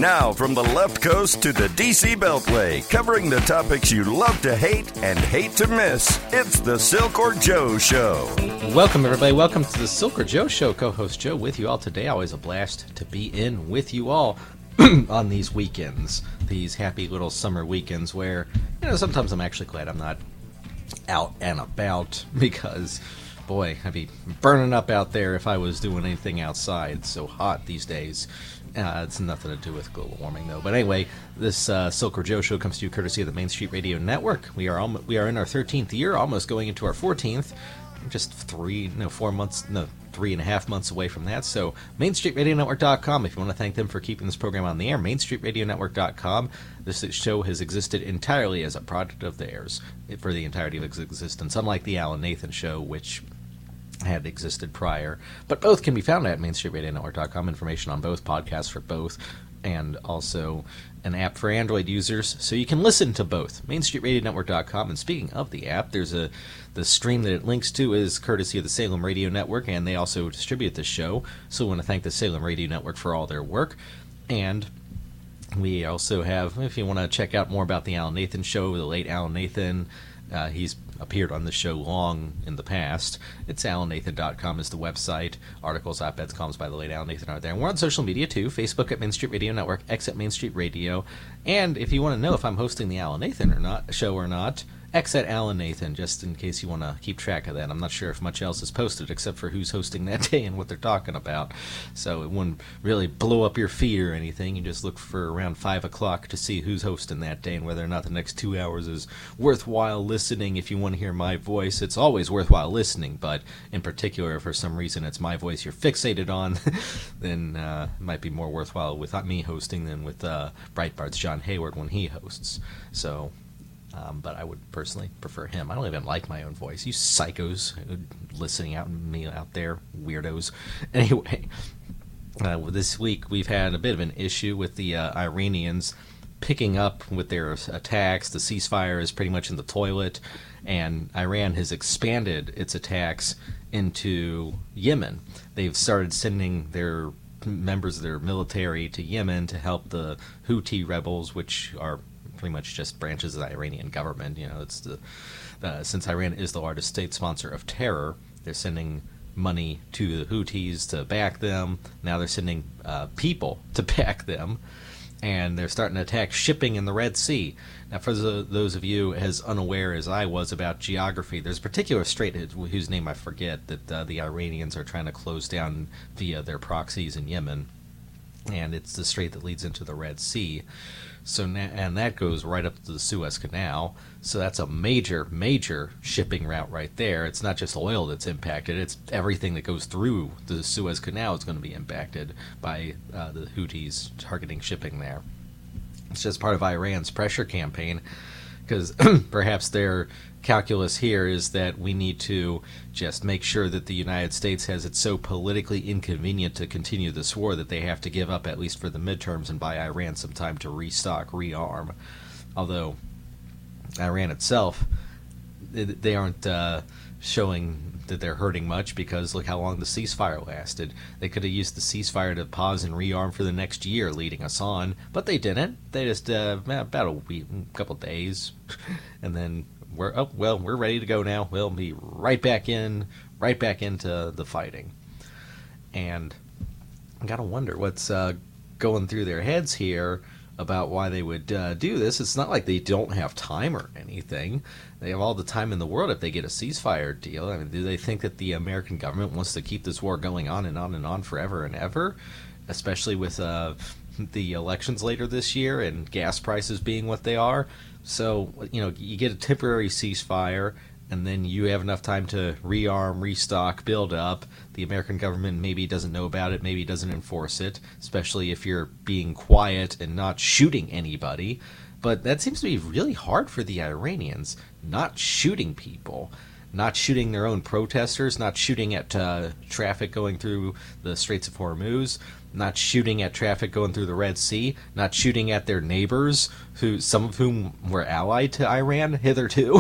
Now, from the left coast to the DC Beltway, covering the topics you love to hate and hate to miss, it's the Silk or Joe Show. Welcome, everybody. Welcome to the Silk or Joe Show. Co-host Joe with you all today. Always a blast to be in with you all on these weekends, these happy little summer weekends where, sometimes I'm actually glad I'm not out and about because, boy, I'd be burning up out there if I was doing anything outside. It's so hot these days. It's nothing to do with global warming, though. But anyway, this Silk or Joe Show comes to you courtesy of the Main Street Radio Network. We are in our 13th year, almost going into our 14th. Just 3.5 months away from that. So MainStreetRadioNetwork.com, if you want to thank them for keeping this program on the air, MainStreetRadioNetwork.com. This show has existed entirely as a product of theirs for the entirety of its existence, unlike the Alan Nathan Show, which had existed prior. But both can be found at MainStreetRadioNetwork.com. Information on both, podcasts for both, and also an app for Android users, so you can listen to both. MainStreetRadioNetwork.com. And speaking of the app, the stream that it links to is courtesy of the Salem Radio Network, and they also distribute the show. So I want to thank the Salem Radio Network for all their work. And we also have, if you want to check out more about the Alan Nathan Show, the late Alan Nathan, he's appeared on the show long in the past. It's AlanNathan.com is the website. Articles, op-eds, columns by the late Alan Nathan are there. And we're on social media too. Facebook at Main Street Radio Network, X at Main Street Radio. And if you want to know if I'm hosting the Alan Nathan show or not, X at Alan Nathan, just in case you want to keep track of that. I'm not sure if much else is posted except for who's hosting that day and what they're talking about. So it wouldn't really blow up your feed or anything. You just look for around 5 o'clock to see who's hosting that day and whether or not the next 2 hours is worthwhile listening. If you want to hear my voice, it's always worthwhile listening, but in particular, if for some reason it's my voice you're fixated on, then it might be more worthwhile with me hosting than with Breitbart's John Hayward when he hosts. So... but I would personally prefer him. I don't even like my own voice. You psychos listening out me out there, weirdos. Anyway, this week we've had a bit of an issue with the Iranians picking up with their attacks. The ceasefire is pretty much in the toilet, and Iran has expanded its attacks into Yemen. They've started sending their members of their military to Yemen to help the Houthi rebels, which are pretty much just branches of the Iranian government. It's since Iran is the largest state sponsor of terror, they're sending money to the Houthis to back them. Now they're sending people to back them, and they're starting to attack shipping in the Red Sea. Now, for those of you as unaware as I was about geography, there's a particular strait whose name I forget that the Iranians are trying to close down via their proxies in Yemen, and it's the strait that leads into the Red Sea. So and that goes right up to the Suez Canal. So that's a major, major shipping route right there. It's not just oil that's impacted. It's everything that goes through the Suez Canal is going to be impacted by the Houthis targeting shipping there. It's just part of Iran's pressure campaign, because perhaps their calculus here is that we need to just make sure that the United States has it so politically inconvenient to continue this war that they have to give up, at least for the midterms, and buy Iran some time to restock, rearm. Although Iran itself, they aren't showing that they're hurting much, because look how long the ceasefire lasted. They could have used the ceasefire to pause and rearm for the next year, leading us on, but they didn't. They just about a week, couple days, and then we're ready to go now. We'll be right back into the fighting. And I gotta wonder what's going through their heads here about why they would do this. It's not like they don't have time or anything. They have all the time in the world if they get a ceasefire deal. I mean, do they think that the American government wants to keep this war going on and on and on forever and ever, especially with the elections later this year and gas prices being what they are? So, you get a temporary ceasefire, and then you have enough time to rearm, restock, build up. The American government maybe doesn't know about it, maybe doesn't enforce it, especially if you're being quiet and not shooting anybody. But that seems to be really hard for the Iranians, not shooting people, not shooting their own protesters, not shooting at traffic going through the Straits of Hormuz, not shooting at traffic going through the Red Sea, not shooting at their neighbors, some of whom were allied to Iran hitherto.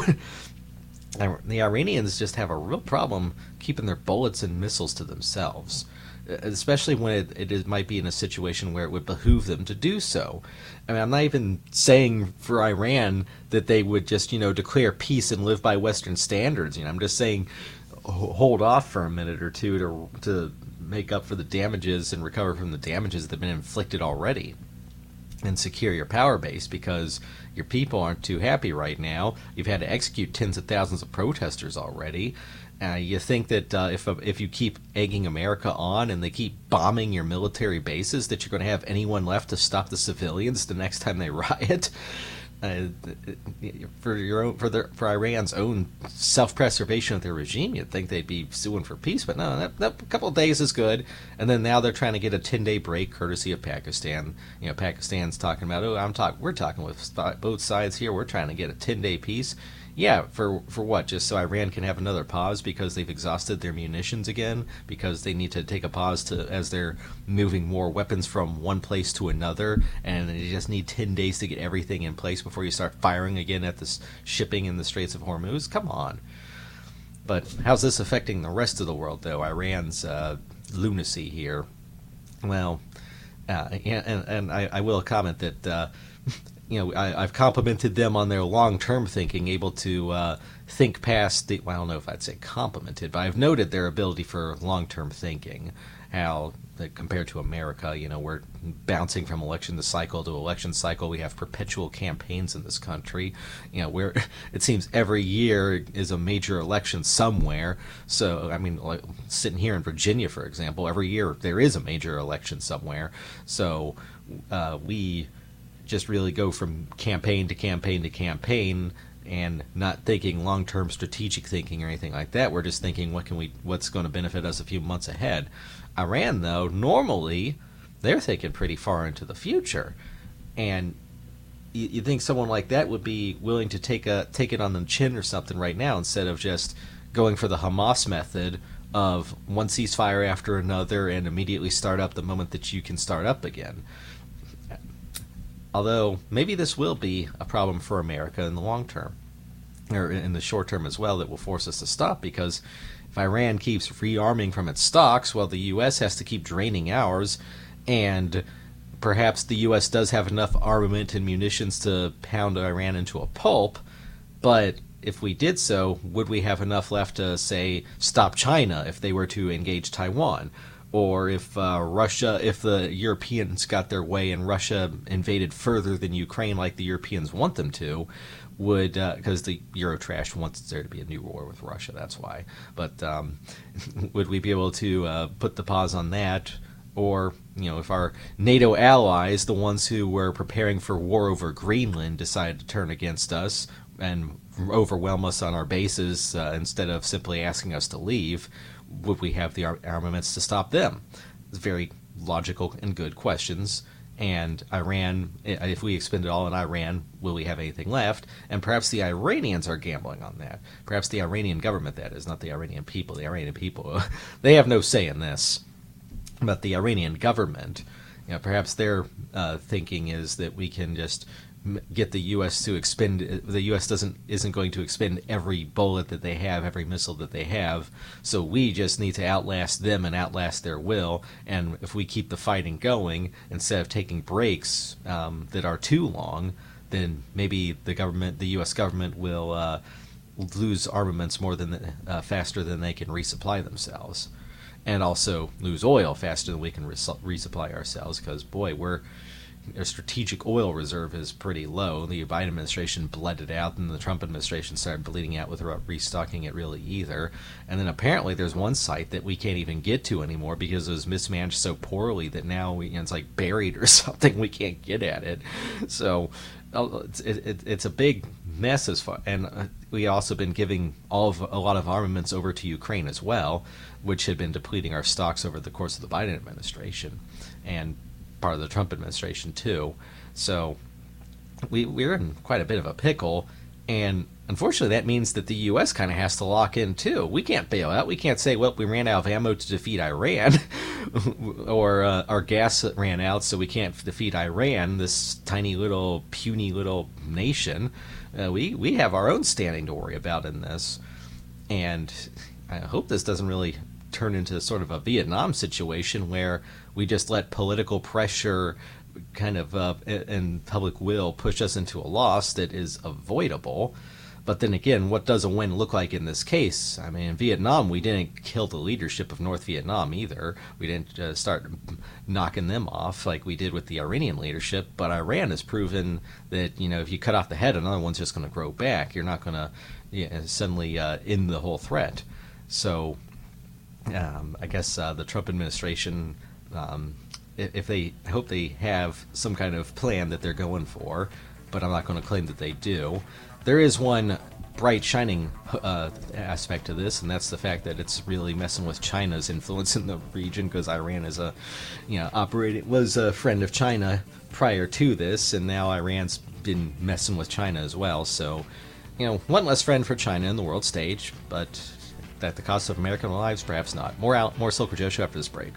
The Iranians just have a real problem keeping their bullets and missiles to themselves. especially when it might be in a situation where it would behoove them to do so. I mean, I'm not even saying for Iran that they would just, declare peace and live by Western standards. I'm just saying hold off for a minute or two to make up for the damages and recover from the damages that have been inflicted already, and secure your power base, because your people aren't too happy right now. You've had to execute tens of thousands of protesters already. You think that if you keep egging America on and they keep bombing your military bases, that you're going to have anyone left to stop the civilians the next time they riot? For Iran's own self-preservation of their regime, you'd think they'd be suing for peace, but no, that couple of days is good. And then now they're trying to get a 10-day break, courtesy of Pakistan. Pakistan's talking about, we're talking with both sides here. We're trying to get a 10-day peace. Yeah, for what? Just so Iran can have another pause because they've exhausted their munitions again, because they need to take a pause as they're moving more weapons from one place to another, and you just need 10 days to get everything in place before you start firing again at this shipping in the Straits of Hormuz? Come on. But how's this affecting the rest of the world, though? Iran's lunacy here. Well, and I will comment that I've complimented them on their long-term thinking, able to think past the, well, I don't know if I'd say complimented, but I've noted their ability for long-term thinking, how compared to America, we're bouncing from election to election cycle. We have perpetual campaigns in this country. Where it seems every year is a major election somewhere. So, I mean, like sitting here in Virginia, for example, every year there is a major election somewhere. So we just really go from campaign to campaign to campaign, and not thinking long-term strategic thinking or anything like that. We're just thinking what's going to benefit us a few months ahead. Iran, though, normally they're thinking pretty far into the future, and you think someone like that would be willing to take it on the chin or something right now, instead of just going for the Hamas method of one ceasefire after another and immediately start up the moment that you can start up again. Although, maybe this will be a problem for America in the long term, or in the short term as well, that will force us to stop, because if Iran keeps rearming from its stocks, well, the U.S. has to keep draining ours, and perhaps the U.S. does have enough armament and munitions to pound Iran into a pulp, but if we did so, would we have enough left to, say, stop China if they were to engage Taiwan? Or if the Europeans got their way and Russia invaded further than Ukraine like the Europeans want them to, because the Eurotrash wants there to be a new war with Russia, that's why. But would we be able to put the pause on that? Or, if our NATO allies, the ones who were preparing for war over Greenland, decided to turn against us and overwhelm us on our bases instead of simply asking us to leave, would we have the armaments to stop them? It's very logical and good questions. And Iran, if we expend it all in Iran, will we have anything left? And perhaps the Iranians are gambling on that. Perhaps the Iranian government, that is, not the Iranian people. The Iranian people, they have no say in this. But the Iranian government, perhaps their thinking is that we can just get the U.S. to expend. The U.S. isn't going to expend every bullet that they have, every missile that they have. So we just need to outlast them and outlast their will. And if we keep the fighting going instead of taking breaks that are too long, then maybe the U.S. government will lose armaments faster than they can resupply themselves, and also lose oil faster than we can resupply ourselves. Because boy, our strategic oil reserve is pretty low. The Biden administration bled it out, and the Trump administration started bleeding out without restocking it really either. And then apparently there's one site that we can't even get to anymore because it was mismanaged so poorly that now it's like buried or something. We can't get at it. So it's a big mess as far. And we also been giving a lot of armaments over to Ukraine as well, which had been depleting our stocks over the course of the Biden administration. And part of the Trump administration too. So we're in quite a bit of a pickle, and unfortunately that means that the U.S. kind of has to lock in too. We can't bail out. We can't say, well, we ran out of ammo to defeat Iran, or our gas ran out, so we can't defeat Iran, this tiny little puny little nation. We have our own standing to worry about in this, and I hope this doesn't really turn into sort of a Vietnam situation where we just let political pressure kind of and public will push us into a loss that is avoidable. But then again, what does a win look like in this case? I mean, in Vietnam, we didn't kill the leadership of North Vietnam either. We didn't start knocking them off like we did with the Iranian leadership. But Iran has proven that, if you cut off the head, another one's just going to grow back. You're not going to suddenly end the whole threat. So I guess the Trump administration, I hope they have some kind of plan that they're going for, but I'm not going to claim that they do. There is one bright, shining aspect to this, and that's the fact that it's really messing with China's influence in the region, because Iran is was a friend of China prior to this, and now Iran's been messing with China as well. So, one less friend for China in the world stage, but at the cost of American lives, perhaps not. More Silk Joe Show after this break.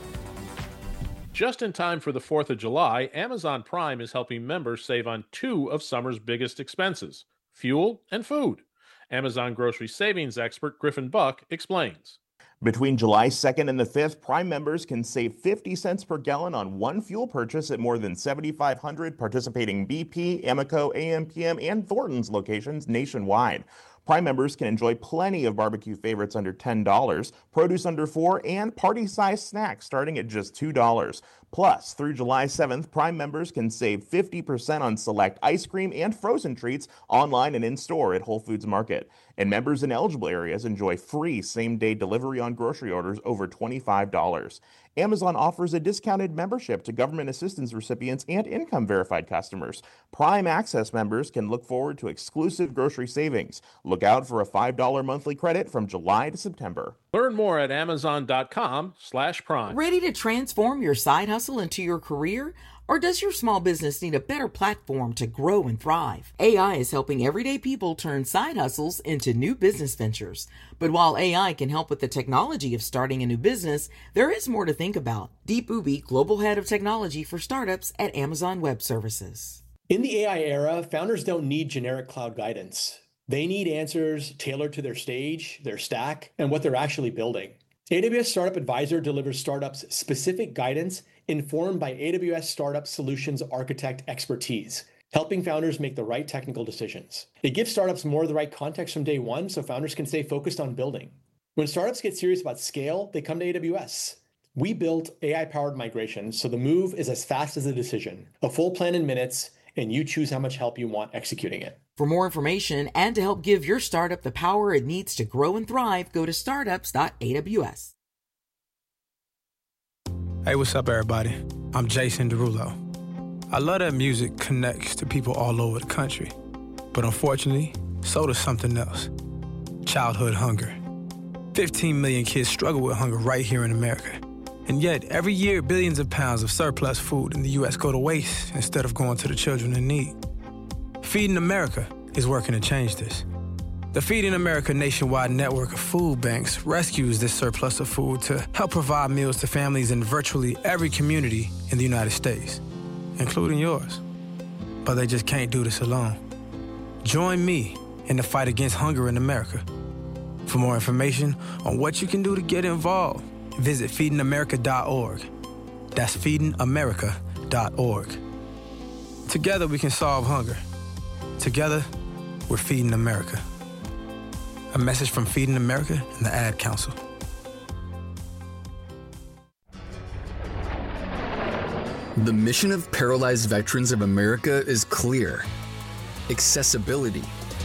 Just in time for the 4th of July, Amazon Prime is helping members save on two of summer's biggest expenses: fuel and food. Amazon grocery savings expert Griffin Buck explains. Between July 2nd and the 5th, Prime members can save 50 cents per gallon on one fuel purchase at more than 7,500 participating BP, Amoco, AMPM, and Thornton's locations nationwide. Prime members can enjoy plenty of barbecue favorites under $10, produce under $4, and party-sized snacks starting at just $2. Plus, through July 7th, Prime members can save 50% on select ice cream and frozen treats online and in-store at Whole Foods Market. And members in eligible areas enjoy free same-day delivery on grocery orders over $25. Amazon offers a discounted membership to government assistance recipients and income-verified customers. Prime Access members can look forward to exclusive grocery savings. Look out for a $5 monthly credit from July to September. Learn more at Amazon.com/Prime. Ready to transform your side hustle into your career? Or does your small business need a better platform to grow and thrive? AI is helping everyday people turn side hustles into new business ventures. But while AI can help with the technology of starting a new business, there is more to think about. Deep Ubi, Global Head of Technology for Startups at Amazon Web Services. In the AI era, founders don't need generic cloud guidance. They need answers tailored to their stage, their stack, and what they're actually building. AWS Startup Advisor delivers startups specific guidance informed by AWS Startup Solutions Architect expertise, helping founders make the right technical decisions. It gives startups more of the right context from day one so founders can stay focused on building. When startups get serious about scale, they come to AWS. We built AI-powered migrations, so the move is as fast as the decision. A full plan in minutes, and you choose how much help you want executing it. For more information and to help give your startup the power it needs to grow and thrive, go to startups.aws. Hey, what's up, everybody? I'm Jason Derulo. I love that music connects to people all over the country. But unfortunately, so does something else. Childhood hunger. 15 million kids struggle with hunger right here in America. And yet, every year, billions of pounds of surplus food in the U.S. go to waste instead of going to the children in need. Feeding America is working to change this. The Feeding America nationwide network of food banks rescues this surplus of food to help provide meals to families in virtually every community in the United States, including yours. But they just can't do this alone. Join me in the fight against hunger in America. For more information on what you can do to get involved, visit feedingamerica.org. That's feedingamerica.org. Together we can solve hunger. Together, we're Feeding America. A message from Feeding America and the Ad Council. The mission of Paralyzed Veterans of America is clear: accessibility.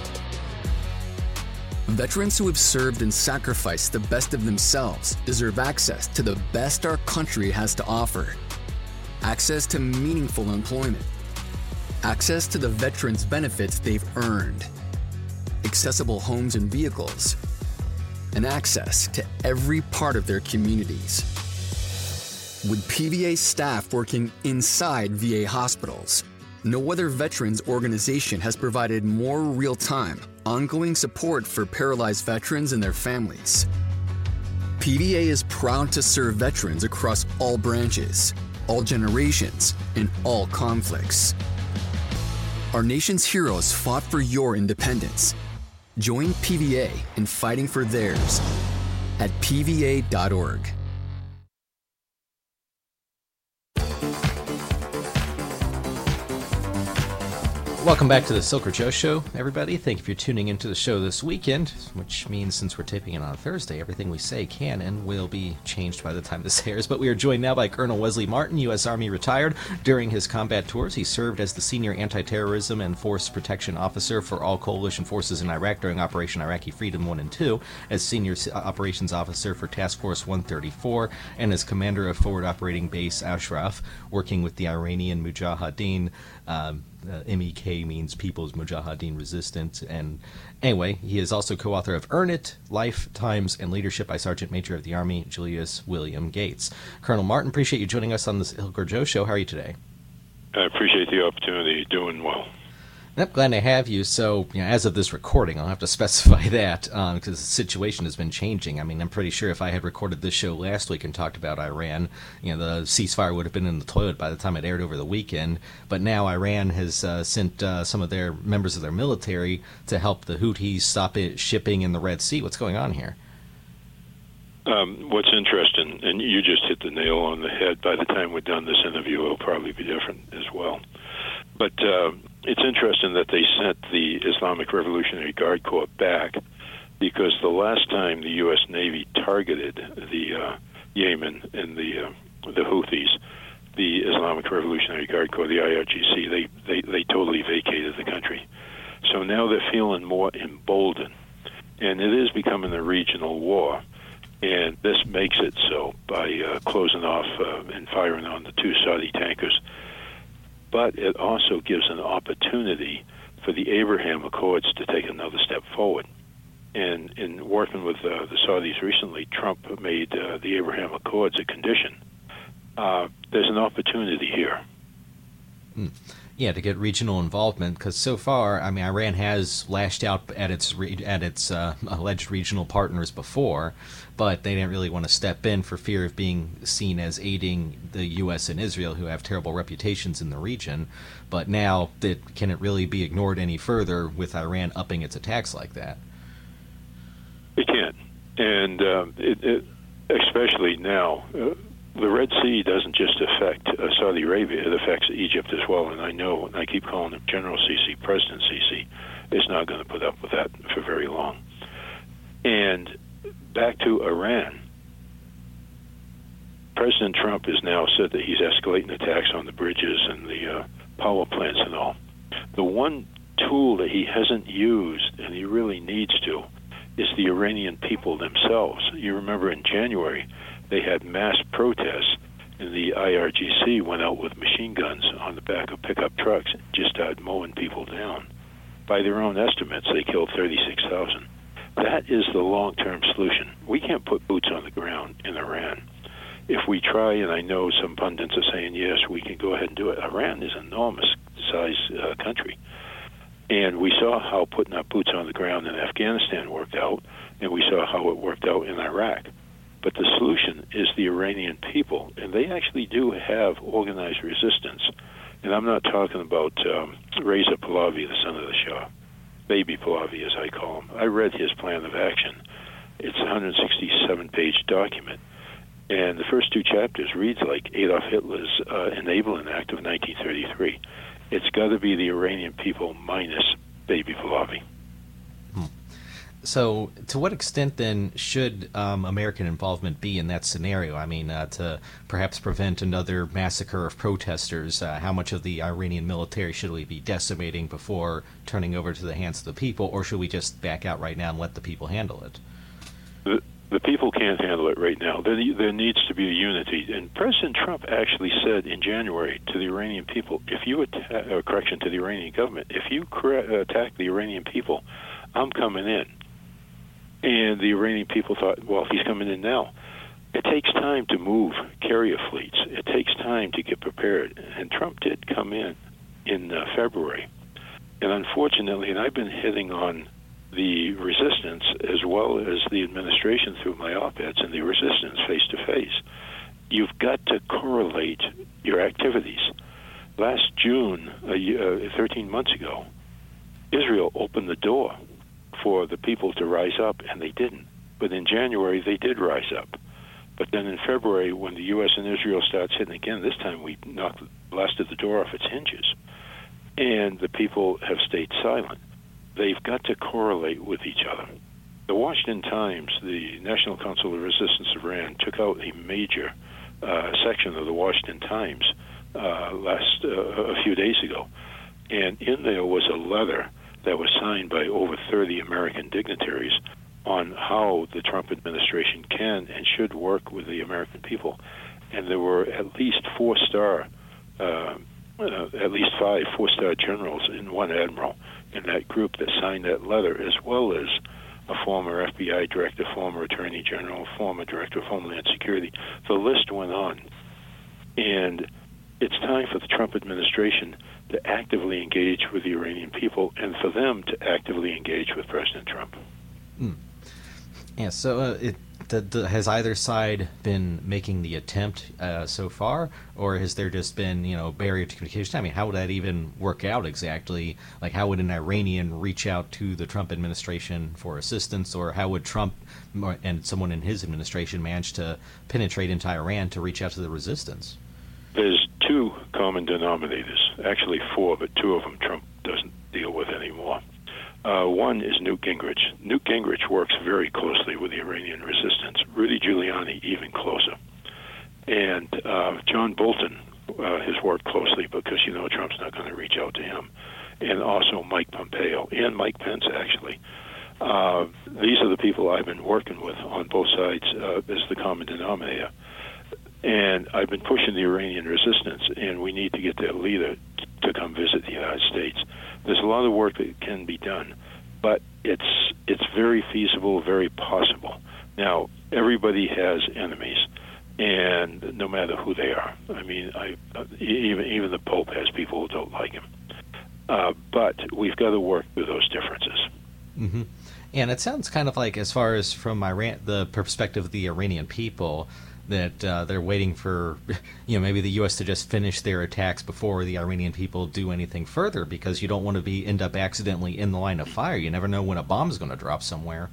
Veterans who have served and sacrificed the best of themselves deserve access to the best our country has to offer. Access to meaningful employment. Access to the veterans' benefits they've earned. Accessible homes and vehicles. And access to every part of their communities. With PVA staff working inside VA hospitals, no other veterans organization has provided more real-time, ongoing support for paralyzed veterans and their families. PVA is proud to serve veterans across all branches, all generations, and all conflicts. Our nation's heroes fought for your independence. Join PVA in fighting for theirs. at pva.org. Welcome back to the Silker Joe Show, everybody. Thank you for tuning into the show this weekend, which means since we're taping it on Thursday, everything we say can and will be changed by the time this airs. But we are joined now by Colonel Wesley Martin, U.S. Army retired. During his combat tours, he served as the Senior Anti-Terrorism and Force Protection Officer for all coalition forces in Iraq during Operation Iraqi Freedom 1 and 2, as Senior Operations Officer for Task Force 134, and as Commander of Forward Operating Base Ashraf, working with the Iranian Mujahideen. MEK means People's Mujahideen Resistance. And anyway, he is also co-author of Earn It, Life, Times, and Leadership by Sergeant Major of the Army Julius William Gates. Colonel Martin, appreciate you joining us on the Silker Joe Show. How are you today? I appreciate the opportunity. Doing well. Yep, glad to have you. So, as of this recording, I'll have to specify that because the situation has been changing. I mean, I'm pretty sure if I had recorded this show last week and talked about Iran, the ceasefire would have been in the toilet by the time it aired over the weekend. But now Iran has sent some of their members of their military to help the Houthis stop it shipping in the Red Sea. What's going on here? What's interesting, and you just hit the nail on the head, by the time we're done this interview, it'll probably be different as well. But it's interesting that they sent the Islamic Revolutionary Guard Corps back because the last time the U.S. Navy targeted the Yemen and the Houthis, the Islamic Revolutionary Guard Corps, the IRGC, they totally vacated the country. So now they're feeling more emboldened, and it is becoming a regional war. And this makes it so by closing off and firing on the two Saudi tankers. But it also gives an opportunity for the Abraham Accords to take another step forward. And in working with the Saudis recently, Trump made the Abraham Accords a condition. There's an opportunity here. Yeah, to get regional involvement, because so far, I mean, Iran has lashed out at its alleged regional partners before, but they didn't really want to step in for fear of being seen as aiding the U.S. and Israel, who have terrible reputations in the region. But now, can it really be ignored any further with Iran upping its attacks like that? It can, and especially now. The Red Sea doesn't just affect Saudi Arabia, it affects Egypt as well, and I know, and I keep calling him General Sisi, President Sisi, is not going to put up with that for very long. And back to Iran, President Trump has now said that he's escalating attacks on the bridges and the power plants and all. The one tool that he hasn't used, and he really needs to, is the Iranian people themselves. You remember in January, they had mass protests, and the IRGC went out with machine guns on the back of pickup trucks and just started mowing people down. By their own estimates, they killed 36,000. That is the long-term solution. We can't put boots on the ground in Iran. If we try, and I know some pundits are saying, yes, we can go ahead and do it. Iran is an enormous-sized country. And we saw how putting our boots on the ground in Afghanistan worked out, and we saw how it worked out in Iraq. But the solution is the Iranian people, and they actually do have organized resistance. And I'm not talking about Reza Pahlavi, the son of the Shah, Baby Pahlavi, as I call him. I read his plan of action. It's a 167-page document, and the first two chapters reads like Adolf Hitler's Enabling Act of 1933. It's got to be the Iranian people minus Baby Pahlavi. So, to what extent then should American involvement be in that scenario? I mean, to perhaps prevent another massacre of protesters, how much of the Iranian military should we be decimating before turning over to the hands of the people, or should we just back out right now and let the people handle it? The people can't handle it right now. There needs to be a unity. And President Trump actually said in January to the Iranian people, to the Iranian government, if you attack the Iranian people, I'm coming in. And the Iranian people thought, well, he's coming in now. It takes time to move carrier fleets. It takes time to get prepared. And Trump did come in February. And unfortunately, and I've been hitting on the resistance as well as the administration through my op-eds and the resistance face-to-face. You've got to correlate your activities. Last June, 13 months ago, Israel opened the door for the people to rise up, and they didn't. But in January, they did rise up. But then in February, when the U.S. and Israel starts hitting again, this time we blasted the door off its hinges. And the people have stayed silent. They've got to correlate with each other. The Washington Times, the National Council of Resistance of Iran, took out a major section of the Washington Times a few days ago. And in there was a letter that was signed by over 30 American dignitaries on how the Trump administration can and should work with the American people. And there were at least five four-star generals and one admiral in that group that signed that letter, as well as a former FBI director, former attorney general, former director of Homeland Security. The list went on. And it's time for the Trump administration to actively engage with the Iranian people and for them to actively engage with President Trump. Yeah, so has either side been making the attempt so far, or has there just been, barrier to communication? I mean, how would that even work out exactly? Like, how would an Iranian reach out to the Trump administration for assistance, or how would Trump and someone in his administration manage to penetrate into Iran to reach out to the resistance? There's two common denominators, actually four, but two of them Trump doesn't deal with anymore. One is Newt Gingrich. Newt Gingrich works very closely with the Iranian resistance. Rudy Giuliani, even closer. And John Bolton has worked closely because, Trump's not going to reach out to him. And also Mike Pompeo and Mike Pence, actually. These are the people I've been working with on both sides as the common denominator. And I've been pushing the Iranian resistance, and we need to get their leader to come visit the United States. There's a lot of work that can be done, but it's very feasible, very possible. Now, everybody has enemies, and no matter who they are. I mean, even the Pope has people who don't like him. But we've got to work through those differences. Mm-hmm. And it sounds kind of like, as far as from the perspective of the Iranian people, that they're waiting for, maybe the U.S. to just finish their attacks before the Iranian people do anything further, because you don't want to end up accidentally in the line of fire. You never know when a bomb's going to drop somewhere.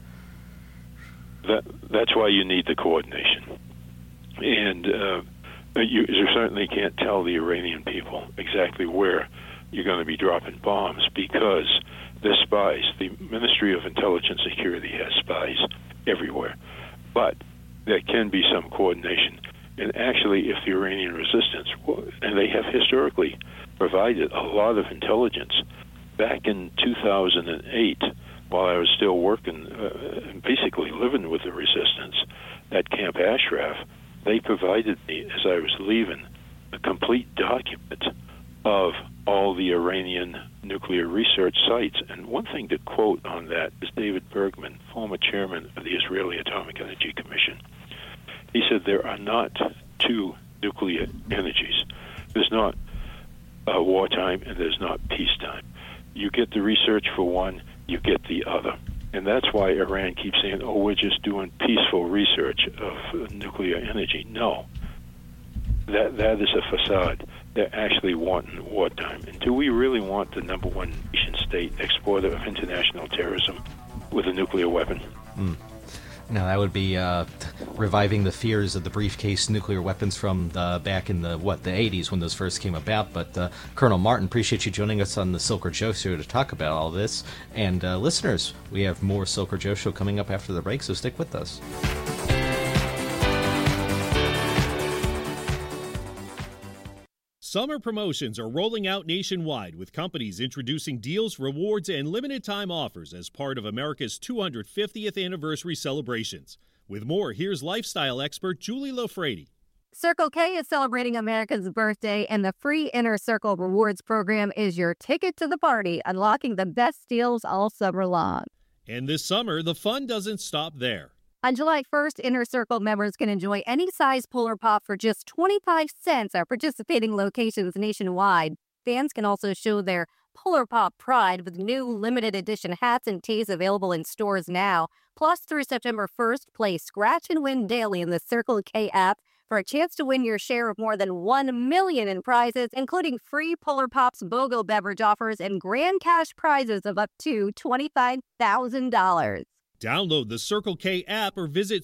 That's why you need the coordination. And you certainly can't tell the Iranian people exactly where you're going to be dropping bombs, because the spies, the Ministry of Intelligence Security has spies everywhere. But there can be some coordination. And actually, if the Iranian resistance, and they have historically provided a lot of intelligence, back in 2008, while I was still working, basically living with the resistance at Camp Ashraf, they provided me, as I was leaving, a complete document of all the Iranian nuclear research sites. And one thing to quote on that is David Bergman, former chairman of the Israeli Atomic Energy Commission. He said there are not two nuclear energies. There's not wartime and there's not peacetime. You get the research for one, you get the other. And that's why Iran keeps saying, we're just doing peaceful research of nuclear energy. No. That is a facade. They're actually wanting wartime. And do we really want the number one nation state exporter of international terrorism with a nuclear weapon? Now, that would be reviving the fears of the briefcase nuclear weapons from back in the 80s when those first came about. But Colonel Martin, appreciate you joining us on the Silker Joe Show to talk about all this. And listeners, we have more Silker Joe Show coming up after the break, so stick with us. Summer promotions are rolling out nationwide, with companies introducing deals, rewards, and limited-time offers as part of America's 250th anniversary celebrations. With more, here's lifestyle expert Julie Lofrady. Circle K is celebrating America's birthday, and the free Inner Circle Rewards program is your ticket to the party, unlocking the best deals all summer long. And this summer, the fun doesn't stop there. On July 1st, Inner Circle members can enjoy any size Polar Pop for just 25 cents at participating locations nationwide. Fans can also show their Polar Pop pride with new limited edition hats and tees available in stores now. Plus, through September 1st, play Scratch and Win daily in the Circle K app for a chance to win your share of more than $1 million in prizes, including free Polar Pops BOGO beverage offers and grand cash prizes of up to $25,000. Download the Circle K app or visit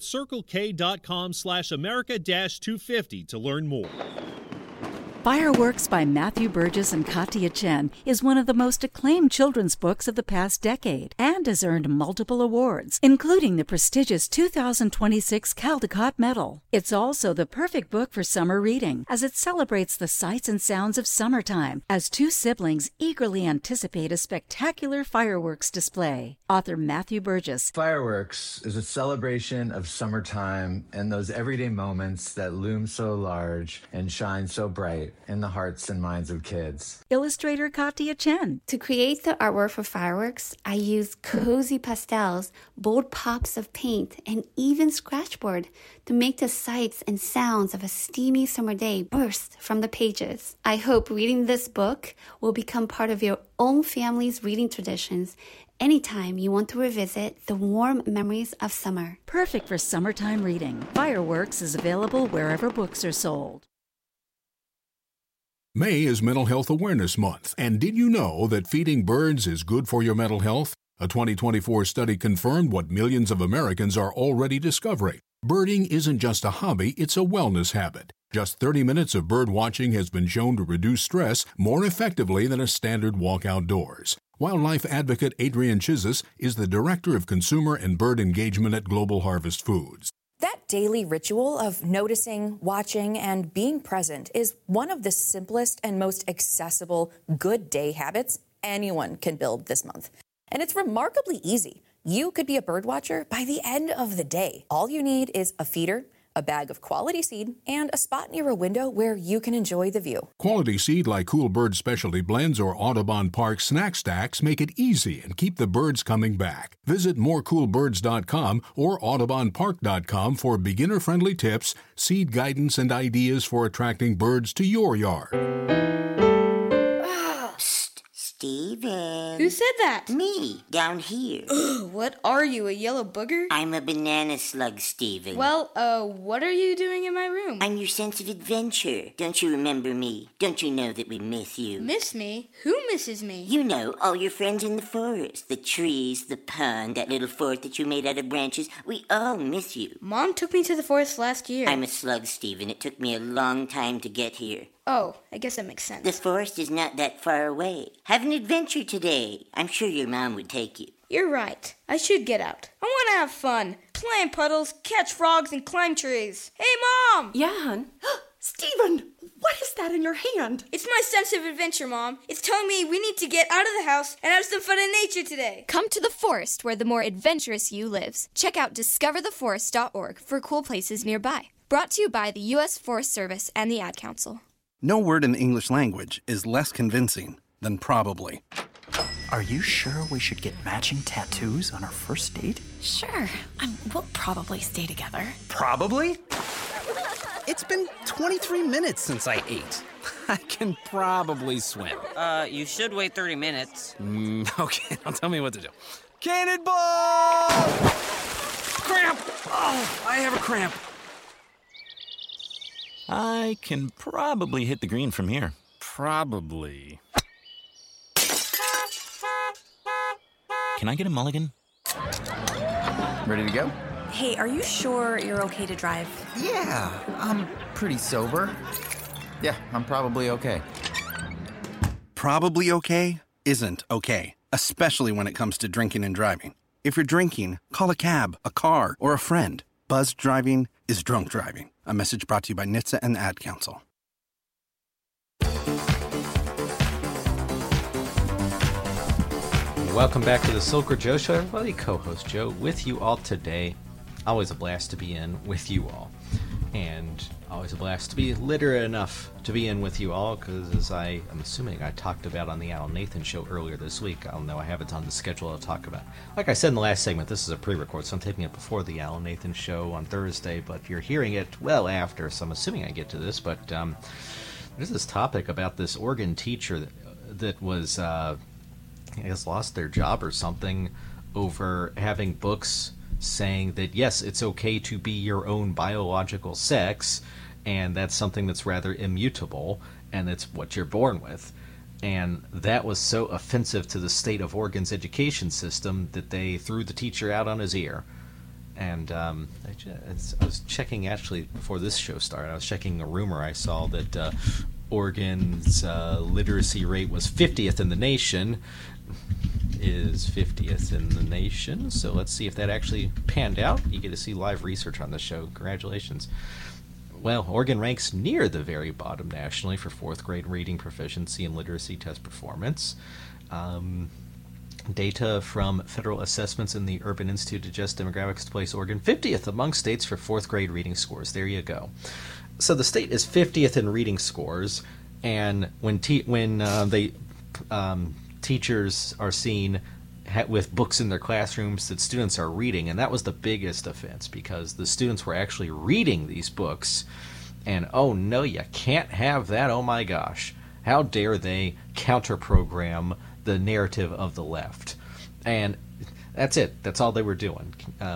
circlek.com/America-250 to learn more. Fireworks by Matthew Burgess and Katia Chen is one of the most acclaimed children's books of the past decade and has earned multiple awards, including the prestigious 2026 Caldecott Medal. It's also the perfect book for summer reading, as it celebrates the sights and sounds of summertime as two siblings eagerly anticipate a spectacular fireworks display. Author Matthew Burgess. Fireworks is a celebration of summertime and those everyday moments that loom so large and shine so bright in the hearts and minds of kids. Illustrator Katia Chen. To create the artwork for fireworks, I use cozy pastels, bold pops of paint, and even scratchboard to make the sights and sounds of a steamy summer day burst from the pages. I hope reading this book will become part of your own family's reading traditions anytime you want to revisit the warm memories of summer. Perfect for summertime reading. Fireworks is available wherever books are sold. May is Mental Health Awareness Month, and did you know that feeding birds is good for your mental health? A 2024 study confirmed what millions of Americans are already discovering. Birding isn't just a hobby, it's a wellness habit. Just 30 minutes of bird watching has been shown to reduce stress more effectively than a standard walk outdoors. Wildlife advocate Adrienne Chizis is the Director of Consumer and Bird Engagement at Global Harvest Foods. That daily ritual of noticing, watching, and being present is one of the simplest and most accessible good day habits anyone can build this month. And it's remarkably easy. You could be a bird watcher by the end of the day. All you need is a feeder, a bag of quality seed, and a spot near a window where you can enjoy the view. Quality seed like Cool Bird Specialty Blends or Audubon Park Snack Stacks make it easy and keep the birds coming back. Visit morecoolbirds.com or audubonpark.com for beginner-friendly tips, seed guidance, and ideas for attracting birds to your yard. Steven. Who said that? Me, down here. Ugh, what are you, a yellow booger? I'm a banana slug, Steven. Well, what are you doing in my room? I'm your sense of adventure. Don't you remember me? Don't you know that we miss you? Miss me? Who misses me? You know, all your friends in the forest. The trees, the pond, that little fort that you made out of branches. We all miss you. Mom took me to the forest last year. I'm a slug, Steven. It took me a long time to get here. Oh, I guess that makes sense. The forest is not that far away. Have an adventure today. I'm sure your mom would take you. You're right. I should get out. I want to have fun. Play in puddles, catch frogs, and climb trees. Hey, Mom! Yeah, hon? Steven, what is that in your hand? It's my sense of adventure, Mom. It's telling me we need to get out of the house and have some fun in nature today. Come to the forest where the more adventurous you lives. Check out discovertheforest.org for cool places nearby. Brought to you by the U.S. Forest Service and the Ad Council. No word in the English language is less convincing than probably. Are you sure we should get matching tattoos on our first date? Sure. We'll probably stay together. Probably? It's been 23 minutes since I ate. I can probably swim. You should wait 30 minutes. Okay, now tell me what to do. Cannonball! Cramp! Oh, I have a cramp. I can probably hit the green from here. Probably. Can I get a mulligan? Ready to go? Hey, are you sure you're okay to drive? Yeah, I'm pretty sober. Yeah, I'm probably okay. Probably okay isn't okay, especially when it comes to drinking and driving. If you're drinking, call a cab, a car, or a friend. Buzzed driving is drunk driving. A message brought to you by NHTSA and the Ad Council. Welcome back to the Silk Joe Show. Everybody, co-host Joe with you all today. Always a blast to be in with you all. And always a blast to be literate enough to be in with you all, because as I am assuming I talked about on the Alan Nathan Show earlier this week, I don't know, I have it on the schedule to talk about. Like I said in the last segment, this is a pre-record, so I'm taping it before the Alan Nathan Show on Thursday, but you're hearing it well after, so I'm assuming I get to this. But there's this topic about this Oregon teacher that was, I guess, lost their job or something over having books saying that, yes, it's okay to be your own biological sex, and that's something that's rather immutable, and it's what you're born with. And that was so offensive to the state of Oregon's education system that they threw the teacher out on his ear. And I was checking, actually, before this show started, I was checking a rumor I saw that Oregon's literacy rate was 50th in the nation. Is 50th in the nation. So let's see if that actually panned out. You get to see live research on the show. Congratulations. Well, Oregon ranks near the very bottom nationally for 4th grade reading proficiency and literacy test performance. Data from federal assessments in the Urban Institute adjust demographics to place Oregon 50th among states for 4th grade reading scores. There you go. So the state is 50th in reading scores, and when teachers are seen with books in their classrooms that students are reading, and that was the biggest offense because the students were actually reading these books, and oh no, you can't have that. Oh my gosh, how dare they counter-program the narrative of the left. And that's it. That's all they were doing.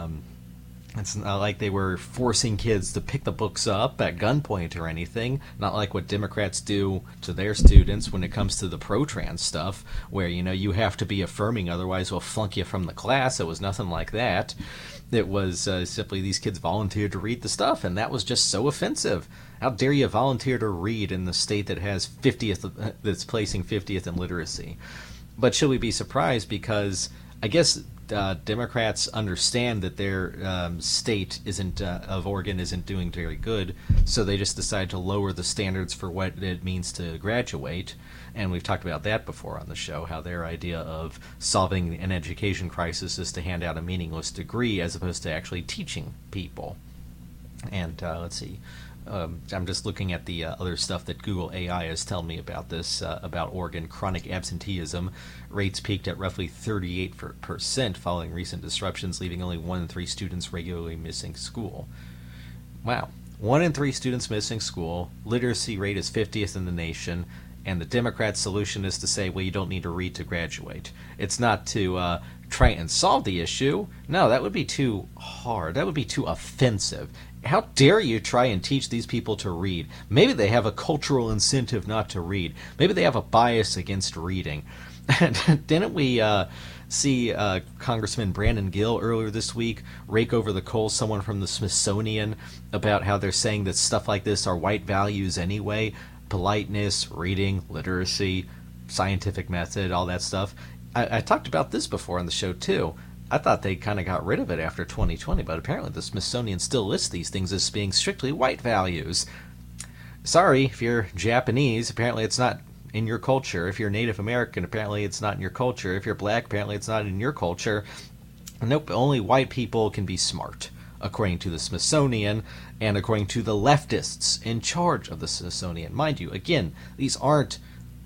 It's not like they were forcing kids to pick the books up at gunpoint or anything. Not like what Democrats do to their students when it comes to the pro-trans stuff, where, you have to be affirming, otherwise we'll flunk you from the class. It was nothing like that. It was simply these kids volunteered to read the stuff, and that was just so offensive. How dare you volunteer to read in the state that has 50th, that's placing 50th in literacy? But should we be surprised? Because I guess Democrats understand that their state of Oregon isn't doing very good, so they just decide to lower the standards for what it means to graduate. And we've talked about that before on the show, how their idea of solving an education crisis is to hand out a meaningless degree as opposed to actually teaching people. And let's see. I'm just looking at the other stuff that Google AI is telling me about this, about Oregon. Chronic absenteeism rates peaked at roughly 38% following recent disruptions, leaving only 1 in 3 students regularly missing school. Wow. 1 in 3 students missing school. Literacy rate is 50th in the nation. And the Democrats' solution is to say, well, you don't need to read to graduate. It's not to try and solve the issue. No, that would be too hard. That would be too offensive. How dare you try and teach these people to read? Maybe they have a cultural incentive not to read. Maybe they have a bias against reading. Didn't we see Congressman Brandon Gill earlier this week rake over the coals someone from the Smithsonian about how they're saying that stuff like this are white values anyway? Politeness, reading, literacy, scientific method, all that stuff. I talked about this before on the show too. I thought they kind of got rid of it after 2020, but apparently the Smithsonian still lists these things as being strictly white values. Sorry, if you're Japanese, apparently it's not in your culture. If you're Native American, apparently it's not in your culture. If you're black, apparently it's not in your culture. Nope, only white people can be smart, according to the Smithsonian and according to the leftists in charge of the Smithsonian. Mind you, again, these aren't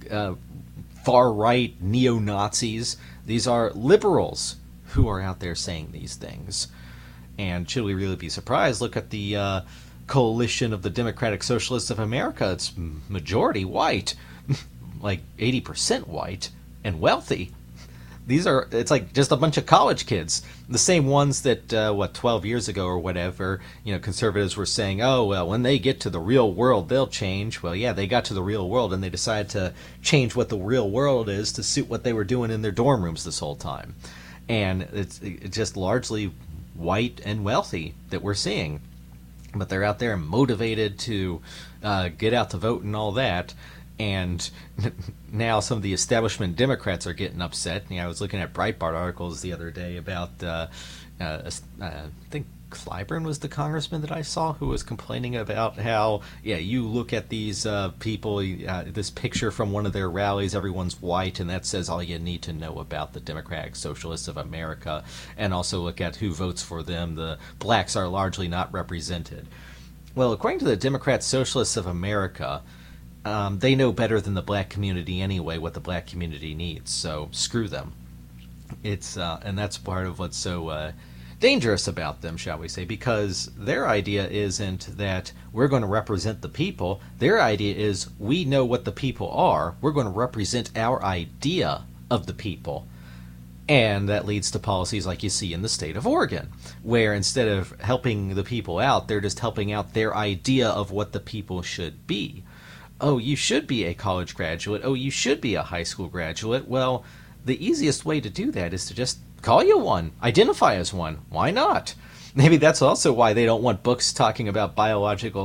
far-right neo-Nazis. These are liberals who are out there saying these things. And should we really be surprised? Look at the coalition of the Democratic Socialists of America. It's majority white, like 80% white, and wealthy. It's like just a bunch of college kids. The same ones that, 12 years ago or whatever, conservatives were saying, oh, well, when they get to the real world, they'll change. Well, yeah, they got to the real world, and they decided to change what the real world is to suit what they were doing in their dorm rooms this whole time. And it's just largely white and wealthy that we're seeing. But they're out there motivated to get out to vote and all that. And now some of the establishment Democrats are getting upset. I was looking at Breitbart articles the other day about, I think Clyburn was the congressman that I saw who was complaining about how, you look at these people, this picture from one of their rallies, everyone's white, and that says all you need to know about the Democratic Socialists of America. And also look at who votes for them. The blacks are largely not represented. Well, according to the Democrat Socialists of America, they know better than the black community anyway what the black community needs, so screw them. It's and that's part of what's so dangerous about them, shall we say, because their idea isn't that we're going to represent the people. Their idea is we know what the people are. We're going to represent our idea of the people. And that leads to policies like you see in the state of Oregon, where instead of helping the people out, they're just helping out their idea of what the people should be. oh, you should be a college graduate, oh, you should be a high school graduate. Well, the easiest way to do that is to just call you one, identify as one. Why not? Maybe that's also why they don't want books talking about biological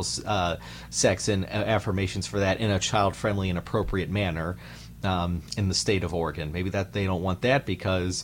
sex and affirmations for that in a child-friendly and appropriate manner in the state of Oregon. Maybe that they don't want that because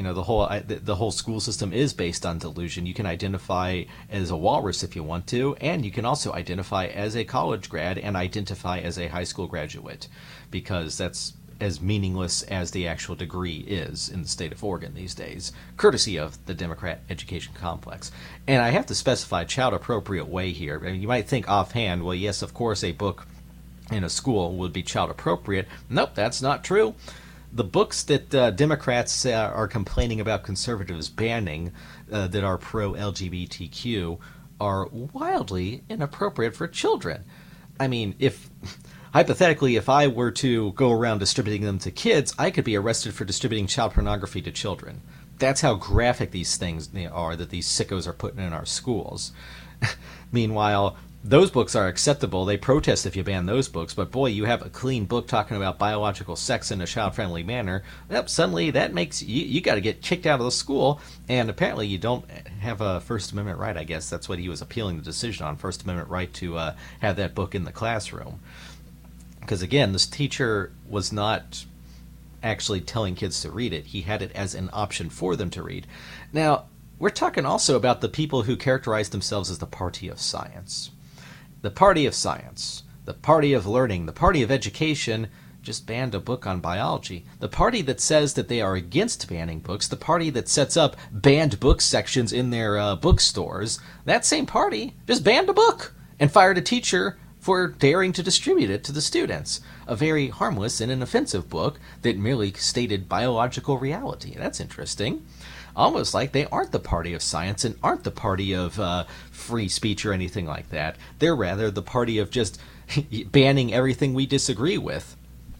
the whole school system is based on delusion. You can identify as a walrus if you want to, and you can also identify as a college grad and identify as a high school graduate, because that's as meaningless as the actual degree is in the state of Oregon these days, courtesy of the Democrat education complex. And I have to specify child-appropriate way here. I mean, you might think offhand, well, yes, of course, a book in a school would be child-appropriate. Nope, that's not true. The books that Democrats are complaining about conservatives banning that are pro-LGBTQ are wildly inappropriate for children. I mean, hypothetically, if I were to go around distributing them to kids, I could be arrested for distributing child pornography to children. That's how graphic these things are that these sickos are putting in our schools. Meanwhile, those books are acceptable. They protest if you ban those books, but boy, you have a clean book talking about biological sex in a child-friendly manner. Yep, suddenly that makes you got to get kicked out of the school, and apparently you don't have a First Amendment right, I guess. That's what he was appealing the decision on, First Amendment right to have that book in the classroom. Because again, this teacher was not actually telling kids to read it. He had it as an option for them to read. Now, we're talking also about the people who characterize themselves as the party of science. The party of science, the party of learning, the party of education just banned a book on biology. The party that says that they are against banning books, the party that sets up banned book sections in their bookstores, that same party just banned a book and fired a teacher for daring to distribute it to the students. A very harmless and inoffensive book that merely stated biological reality. That's interesting. Almost like they aren't the party of science and aren't the party of free speech or anything like that. They're rather the party of just banning everything we disagree with.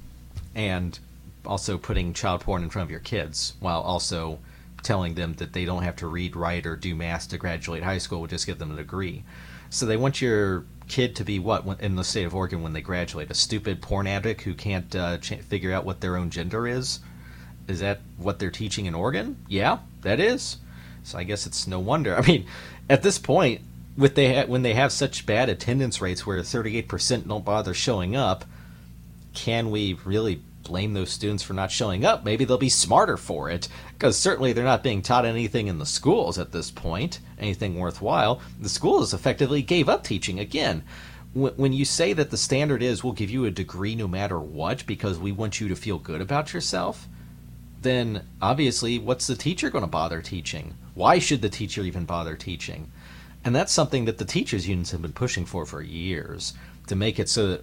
And also putting child porn in front of your kids, while also telling them that they don't have to read, write, or do math to graduate high school. We'll just give them a degree. So they want your kid to be what in the state of Oregon when they graduate? A stupid porn addict who can't figure out what their own gender is? Is that what they're teaching in Oregon? Yeah, that is. So I guess it's no wonder. I mean, at this point, when they have such bad attendance rates where 38% don't bother showing up, can we really blame those students for not showing up? Maybe they'll be smarter for it, because certainly they're not being taught anything in the schools at this point, anything worthwhile. The schools effectively gave up teaching again. When you say that the standard is we'll give you a degree no matter what because we want you to feel good about yourself, then obviously what's the teacher going to bother teaching? Why should the teacher even bother teaching? And that's something that the teachers' unions have been pushing for years, to make it so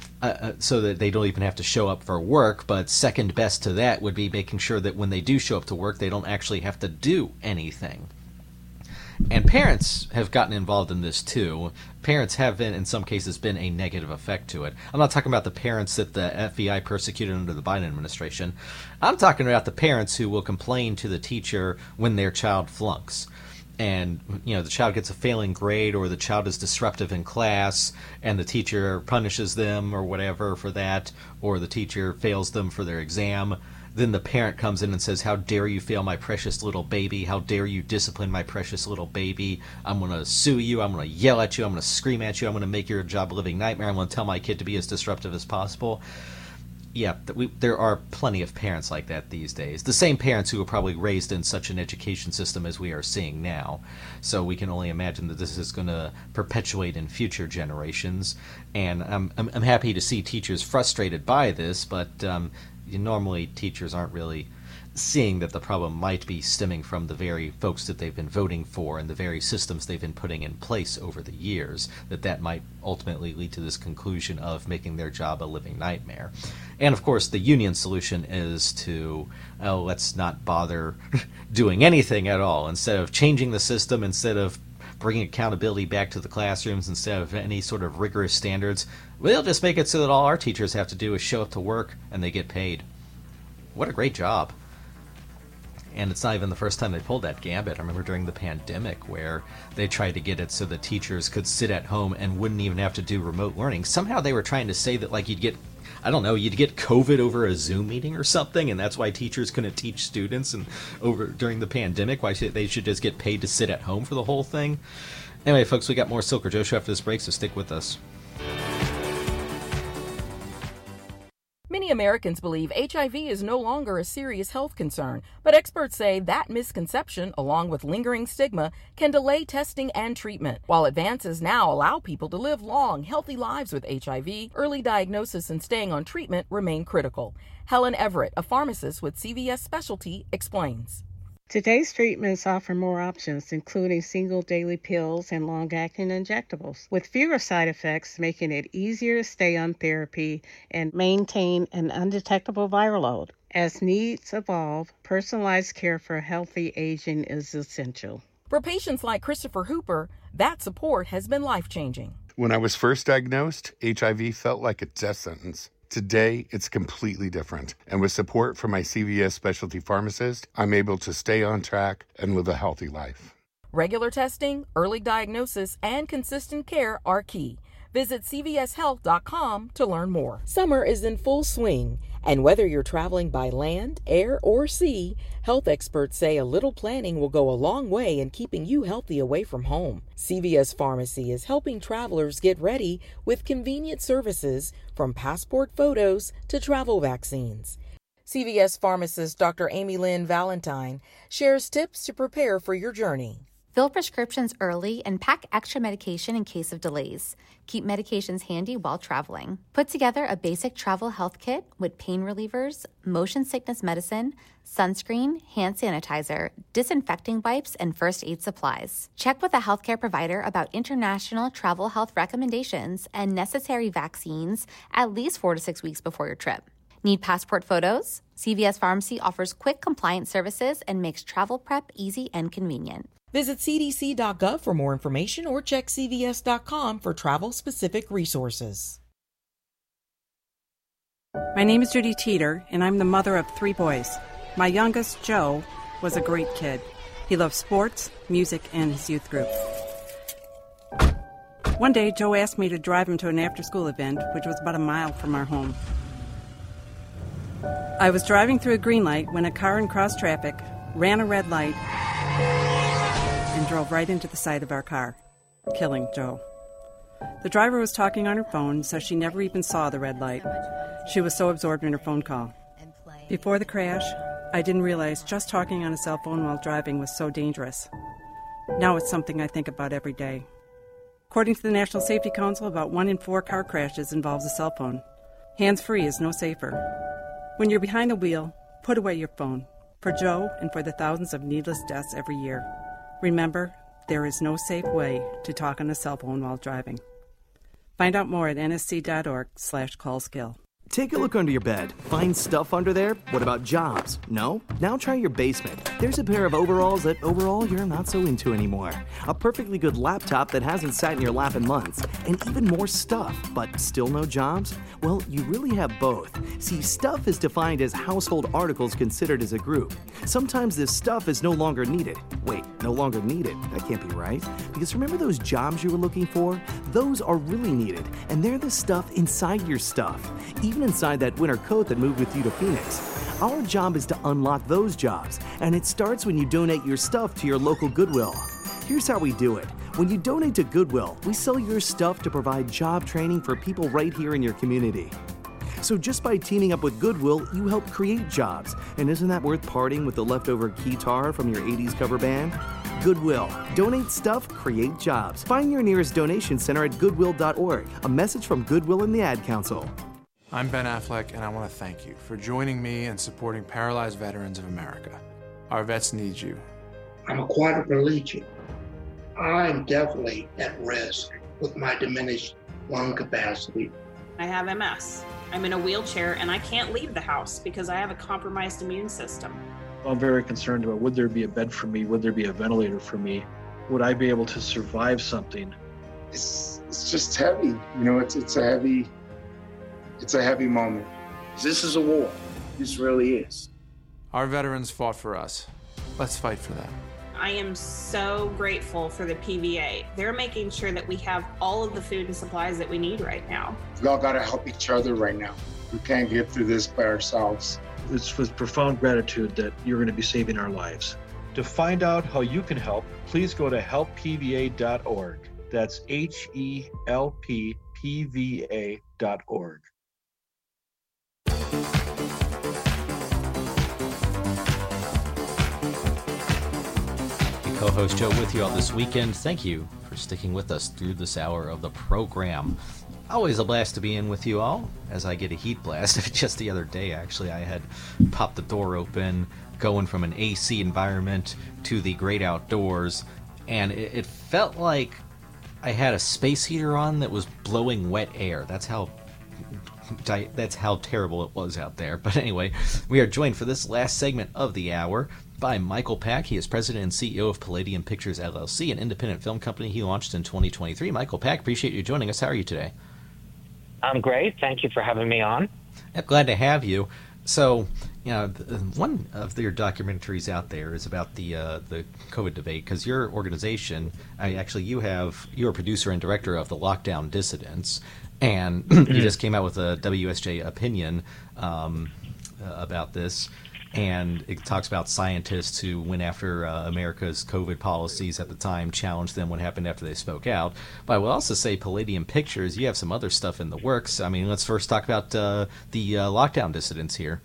that they don't even have to show up for work, but second best to that would be making sure that when they do show up to work, they don't actually have to do anything. And parents have gotten involved in this too. Parents have in some cases been a negative effect to it. I'm not talking about the parents that the FBI persecuted under the Biden administration. I'm talking about the parents who will complain to the teacher when their child flunks. And, the child gets a failing grade, or the child is disruptive in class, and the teacher punishes them or whatever for that, or the teacher fails them for their exam. Then the parent comes in and says, how dare you fail my precious little baby? How dare you discipline my precious little baby? I'm going to sue you. I'm going to yell at you. I'm going to scream at you. I'm going to make your job a living nightmare. I'm going to tell my kid to be as disruptive as possible. Yeah, there are plenty of parents like that these days. The same parents who were probably raised in such an education system as we are seeing now. So we can only imagine that this is going to perpetuate in future generations. And I'm happy to see teachers frustrated by this, but normally teachers aren't really seeing that the problem might be stemming from the very folks that they've been voting for and the very systems they've been putting in place over the years, that might ultimately lead to this conclusion of making their job a living nightmare. And of course the union solution is to let's not bother doing anything at all. Instead of changing the system, instead of bringing accountability back to the classrooms, instead of any sort of rigorous standards, we'll just make it so that all our teachers have to do is show up to work and they get paid. What a great job. And it's not even the first time they pulled that gambit. I remember during the pandemic where they tried to get it so the teachers could sit at home and wouldn't even have to do remote learning. Somehow they were trying to say that, like, you'd get COVID over a Zoom meeting or something, and that's why teachers couldn't teach students and during the pandemic, why they should just get paid to sit at home for the whole thing. Anyway, folks, we got more Silk or Joe Show after this break, so stick with us. Many Americans believe HIV is no longer a serious health concern, but experts say that misconception, along with lingering stigma, can delay testing and treatment. While advances now allow people to live long, healthy lives with HIV, early diagnosis and staying on treatment remain critical. Helen Everett, a pharmacist with CVS Specialty, explains. Today's treatments offer more options, including single daily pills and long-acting injectables, with fewer side effects, making it easier to stay on therapy and maintain an undetectable viral load. As needs evolve, personalized care for healthy aging is essential. For patients like Christopher Hooper, that support has been life-changing. When I was first diagnosed, HIV felt like a death sentence. Today, it's completely different. And with support from my CVS specialty pharmacist, I'm able to stay on track and live a healthy life. Regular testing, early diagnosis, and consistent care are key. Visit cvshealth.com to learn more. Summer is in full swing, and whether you're traveling by land, air, or sea, health experts say a little planning will go a long way in keeping you healthy away from home. CVS Pharmacy is helping travelers get ready with convenient services from passport photos to travel vaccines. CVS pharmacist Dr. Amy Lynn Valentine shares tips to prepare for your journey. Fill prescriptions early and pack extra medication in case of delays. Keep medications handy while traveling. Put together a basic travel health kit with pain relievers, motion sickness medicine, sunscreen, hand sanitizer, disinfecting wipes, and first aid supplies. Check with a healthcare provider about international travel health recommendations and necessary vaccines at least 4 to 6 weeks before your trip. Need passport photos? CVS Pharmacy offers quick compliance services and makes travel prep easy and convenient. Visit cdc.gov for more information or check cvs.com for travel-specific resources. My name is Judy Teeter, and I'm the mother of 3 boys. My youngest, Joe, was a great kid. He loved sports, music, and his youth group. One day, Joe asked me to drive him to an after-school event, which was about a mile from our home. I was driving through a green light when a car in cross traffic ran a red light and drove right into the side of our car, killing Joe. The driver was talking on her phone, so she never even saw the red light. She was so absorbed in her phone call. Before the crash, I didn't realize just talking on a cell phone while driving was so dangerous. Now it's something I think about every day. According to the National Safety Council, about 1 in 4 car crashes involves a cell phone. Hands-free is no safer. When you're behind the wheel, put away your phone. For Joe and for the thousands of needless deaths every year. Remember, there is no safe way to talk on a cell phone while driving. Find out more at nsc.org/callskill. Take a look under your bed. Find stuff under there? What about jobs? No? Now try your basement. There's a pair of overalls that overall you're not so into anymore. A perfectly good laptop that hasn't sat in your lap in months. And even more stuff, but still no jobs? Well, you really have both. See, stuff is defined as household articles considered as a group. Sometimes this stuff is no longer needed. Wait, no longer needed? That can't be right. Because remember those jobs you were looking for? Those are really needed, and they're the stuff inside your stuff. Even inside that winter coat that moved with you to Phoenix. Our job is to unlock those jobs, and it starts when you donate your stuff to your local Goodwill. Here's how we do it. When you donate to Goodwill, we sell your stuff to provide job training for people right here in your community. So just by teaming up with Goodwill, you help create jobs. And isn't that worth parting with the leftover guitar from your 80s cover band? Goodwill. Donate stuff, create jobs. Find your nearest donation center at goodwill.org. A message from Goodwill and the Ad Council. I'm Ben Affleck, and I want to thank you for joining me and supporting Paralyzed Veterans of America. Our vets need you. I'm a quadriplegic. I'm definitely at risk with my diminished lung capacity. I have MS. I'm in a wheelchair, and I can't leave the house because I have a compromised immune system. I'm very concerned about, would there be a bed for me? Would there be a ventilator for me? Would I be able to survive something? It's just heavy. You know, it's a heavy moment. This is a war. This really is. Our veterans fought for us. Let's fight for that. I am so grateful for the PVA. They're making sure that we have all of the food and supplies that we need right now. We all got to help each other right now. We can't get through this by ourselves. It's with profound gratitude that you're going to be saving our lives. To find out how you can help, please go to helppva.org. That's HELPPVA.org. Co-host Joe with you all this weekend. Thank you for sticking with us through this hour of the program. Always a blast to be in with you all as I get a heat blast. Just the other day, actually, I had popped the door open, going from an AC environment to the great outdoors, and it felt like I had a space heater on that was blowing wet air. That's how terrible it was out there. But anyway, we are joined for this last segment of the hour by Michael Pack. He is president and CEO of Palladium Pictures, LLC, an independent film company he launched in 2023. Michael Pack, appreciate you joining us. How are you today? I'm great. Thank you for having me on. I'm glad to have you. So, one of your documentaries out there is about the COVID debate, because your organization, you're a producer and director of the Lockdown Dissidents, and you just came out with a WSJ opinion about this. And it talks about scientists who went after America's COVID policies at the time, challenged them, what happened after they spoke out. But I will also say Palladium Pictures, you have some other stuff in the works. I mean, let's first talk about the Lockdown Dissidents here.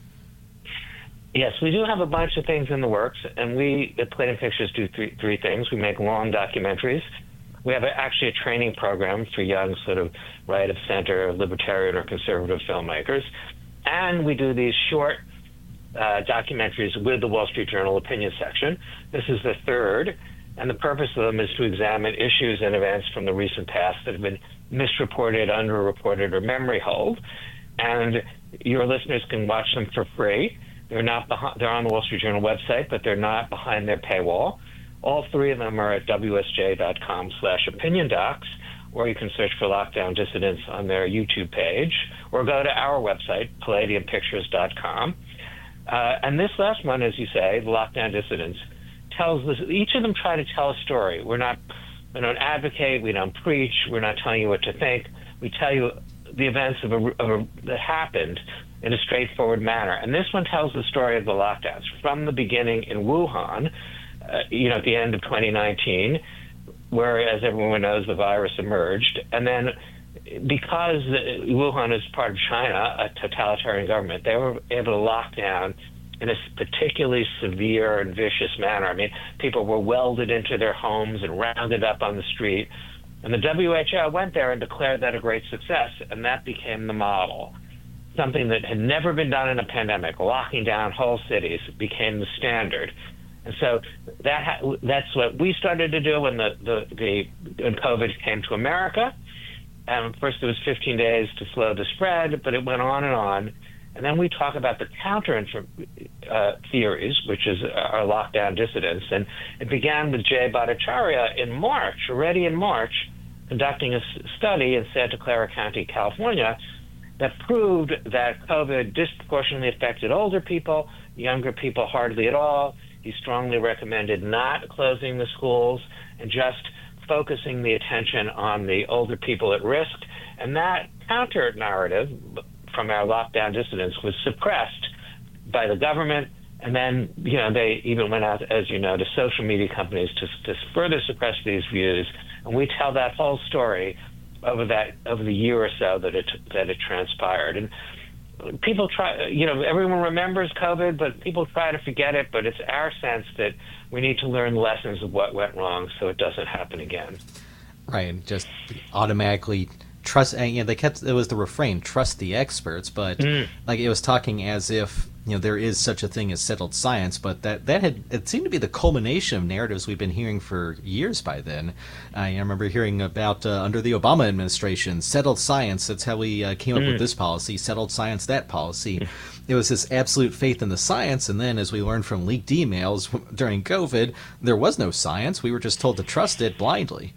Yes, we do have a bunch of things in the works, and we at Palladium Pictures do three things. We make long documentaries. We have actually a training program for young sort of right-of-center, libertarian or conservative filmmakers. And we do these short documentaries with the Wall Street Journal opinion section. This is the third, and the purpose of them is to examine issues and events from the recent past that have been misreported, underreported, or memory hold. And your listeners can watch them for free. They're on the Wall Street Journal website, but they're not behind their paywall. All three of them are at WSJ.com/opinion docs, or you can search for Lockdown Dissidents on their YouTube page, or go to our website, PalladiumPictures.com. And this last one, as you say, the Lockdown Dissidents, each of them try to tell a story. We don't advocate, we don't preach, we're not telling you what to think. We tell you the events that happened in a straightforward manner. And this one tells the story of the lockdowns from the beginning in Wuhan, at the end of 2019, where, as everyone knows, the virus emerged. And then because Wuhan is part of China, a totalitarian government, they were able to lock down in a particularly severe and vicious manner. I mean, people were welded into their homes and rounded up on the street. And the WHO went there and declared that a great success, and that became the model. Something that had never been done in a pandemic, locking down whole cities, became the standard. And so that's what we started to do when when COVID came to America. And first it was 15 days to slow the spread, but it went on. And then we talk about the counter theories, which is our lockdown dissidents. And it began with Jay Bhattacharya already in March, conducting a study in Santa Clara County, California, that proved that COVID disproportionately affected older people, younger people hardly at all. He strongly recommended not closing the schools and just focusing the attention on the older people at risk. And that counter narrative from our lockdown dissidents was suppressed by the government. And then, they even went out, as you know, to social media companies to further suppress these views. And we tell that whole story over the year or so that it transpired. And people try, everyone remembers COVID, but people try to forget it. But it's our sense that we need to learn lessons of what went wrong so it doesn't happen again. Right, and just automatically trust. And it was the refrain, trust the experts. But it was talking as if there is such a thing as settled science, but it seemed to be the culmination of narratives we've been hearing for years by then. I remember hearing about under the Obama administration, settled science. That's how we came up with this policy. Settled science, that policy. It was this absolute faith in the science, and then as we learned from leaked emails during COVID, there was no science. We were just told to trust it blindly.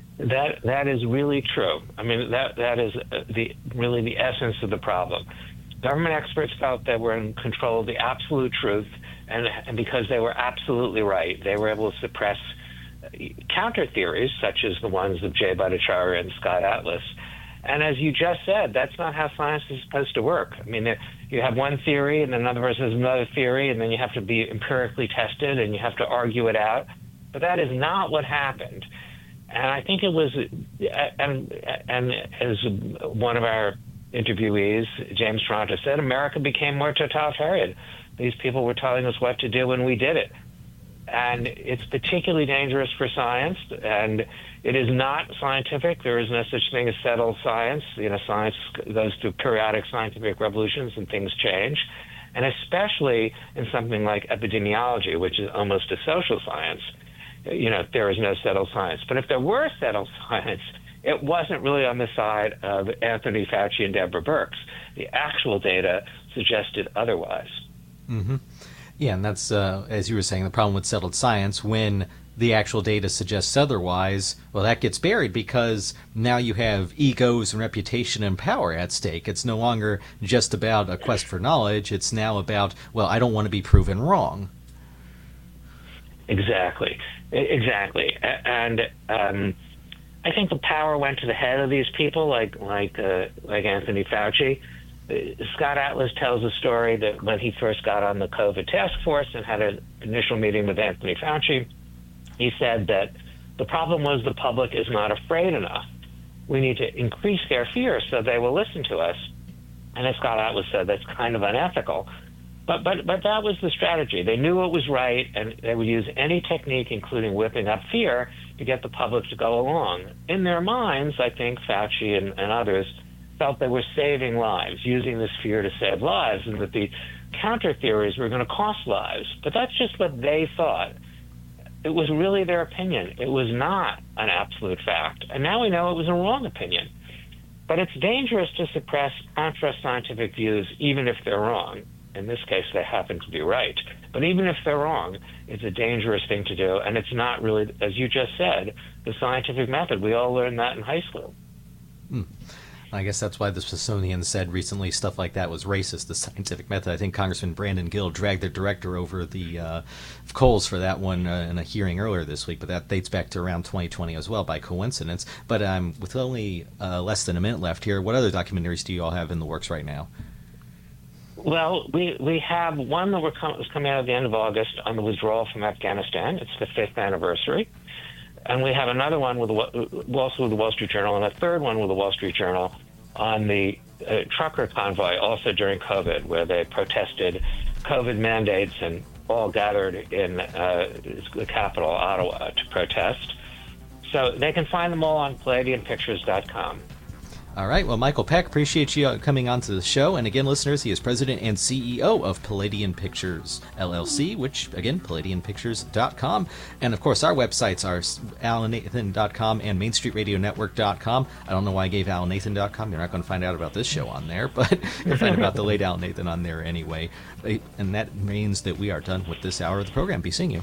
That is really true. I mean, that is really the essence of the problem. Government experts felt they were in control of the absolute truth, and because they were absolutely right, they were able to suppress counter theories such as the ones of Jay Bhattacharya and Scott Atlas. And as you just said, that's not how science is supposed to work. I mean, you have one theory and another person has another theory, and then you have to be empirically tested and you have to argue it out. But that is not what happened. And I think it was, and as one of our interviewees, James Toronto, said, America became more totalitarian. These people were telling us what to do when we did it. And it's particularly dangerous for science, and it is not scientific. There is no such thing as settled science. You know, science goes through periodic scientific revolutions and things change. And especially in something like epidemiology, which is almost a social science, you know, there is no settled science. But if there were settled science, it wasn't really on the side of Anthony Fauci and Deborah Birx. The actual data suggested otherwise. Mm-hmm. Yeah, and that's, as you were saying, the problem with settled science. When the actual data suggests otherwise, well, that gets buried because now you have egos and reputation and power at stake. It's no longer just about a quest for knowledge. It's now about, well, I don't want to be proven wrong. Exactly. And I think the power went to the head of these people, like Anthony Fauci. Scott Atlas tells a story that when he first got on the COVID task force and had an initial meeting with Anthony Fauci, he said that the problem was the public is not afraid enough. We need to increase their fear so they will listen to us. And as Scott Atlas said, that's kind of unethical. But that was the strategy. They knew it was right, and they would use any technique, including whipping up fear, to get the public to go along. In their minds, I think Fauci and others felt they were saving lives, using this fear to save lives, and that the counter theories were going to cost lives. But that's just what they thought. It was really their opinion. It was not an absolute fact. And now we know it was a wrong opinion. But it's dangerous to suppress contra-scientific views, even if they're wrong. In this case, they happen to be right. But even if they're wrong, it's a dangerous thing to do. And it's not really, as you just said, the scientific method. We all learned that in high school. I guess that's why the Smithsonian said recently stuff like that was racist, the scientific method. I think Congressman Brandon Gill dragged their director over the coals for that one in a hearing earlier this week, but that dates back to around 2020 as well by coincidence. But with only less than a minute left here, what other documentaries do you all have in the works right now? Well, we have one that was coming out at the end of August on the withdrawal from Afghanistan. It's the 5th anniversary. And we have another one also with the Wall Street Journal, and a third one with the Wall Street Journal on the trucker convoy, also during COVID, where they protested COVID mandates and all gathered in the capital, Ottawa, to protest. So they can find them all on PalladiumPictures.com. All right. Well, Michael Peck, appreciate you coming on to the show. And again, listeners, he is president and CEO of Palladium Pictures, LLC, which, again, PalladiumPictures.com. And, of course, our websites are AlanNathan.com and MainStreetRadioNetwork.com. I don't know why I gave AlanNathan.com. You're not going to find out about this show on there, but you'll find about the late Alan Nathan on there anyway. And that means that we are done with this hour of the program. Be seeing you.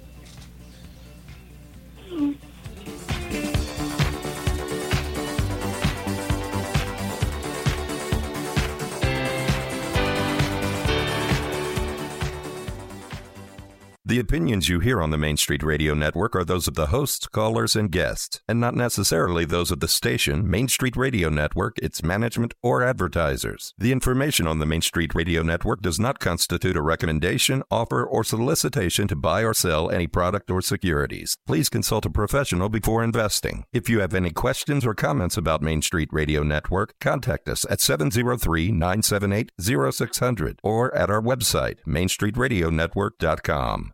The opinions you hear on the Main Street Radio Network are those of the hosts, callers, and guests, and not necessarily those of the station, Main Street Radio Network, its management, or advertisers. The information on the Main Street Radio Network does not constitute a recommendation, offer, or solicitation to buy or sell any product or securities. Please consult a professional before investing. If you have any questions or comments about Main Street Radio Network, contact us at 703-978-0600 or at our website, MainStreetRadioNetwork.com.